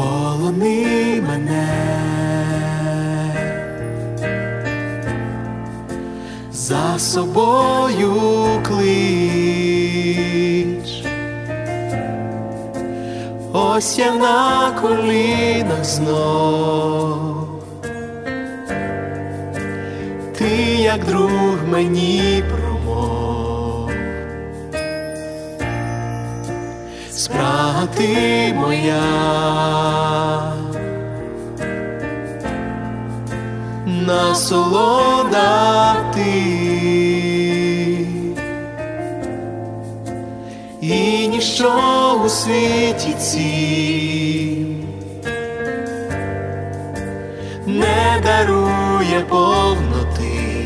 полони мене, за собою клич. Ось я на колінах знов, ти як друг мені промов. Спрага ти моя, насолода ти, і ніщо у світі цім не дарує повноти.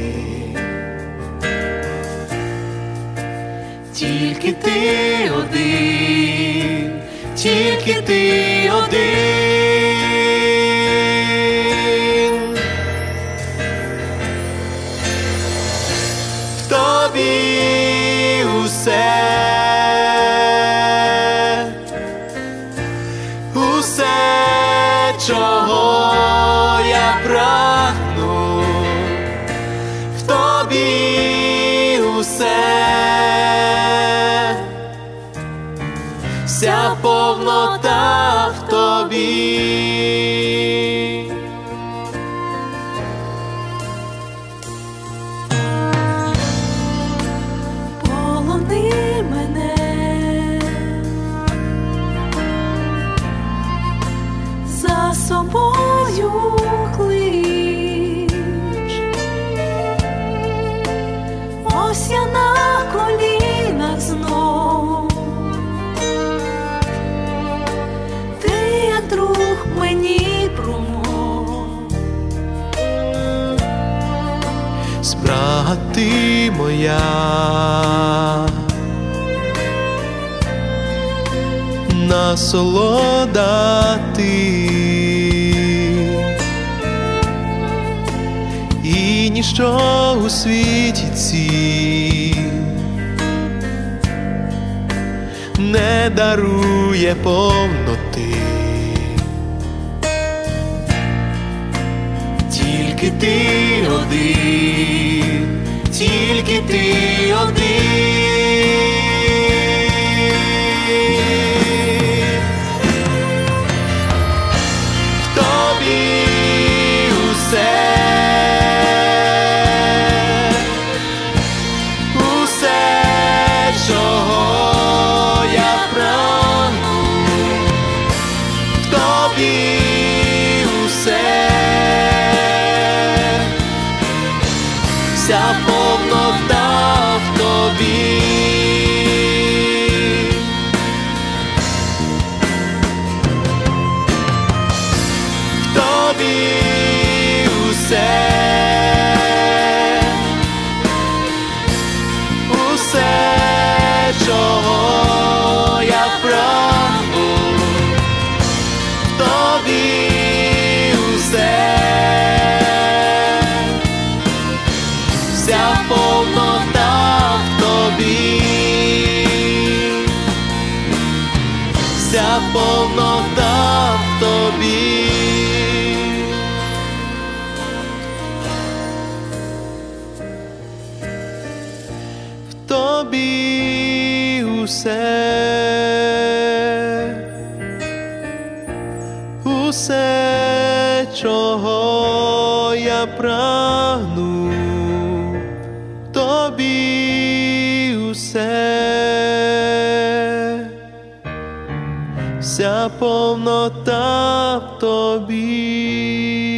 Тільки ти один, тільки ти один. В тобі усе, чого я прагну, в тобі усе, вся повнота в тобі. Полони мене, за собою клич. Ось я на колінах знов, ти як друг мені промов. Спрага ти моя, насолода ти, і ніщо у світі цім не дарує повноти. Тільки ти один, тільки ти один. В тобі усе, чого я прагну, в тобі усе, вся повнота в тобі. В тобі усе, чого я прагну, в тобі усе, вся повнота в тобі, вся повнота в тобі. В тобі усе, чого я прагну, в тобі усе, вся повнота в тобі.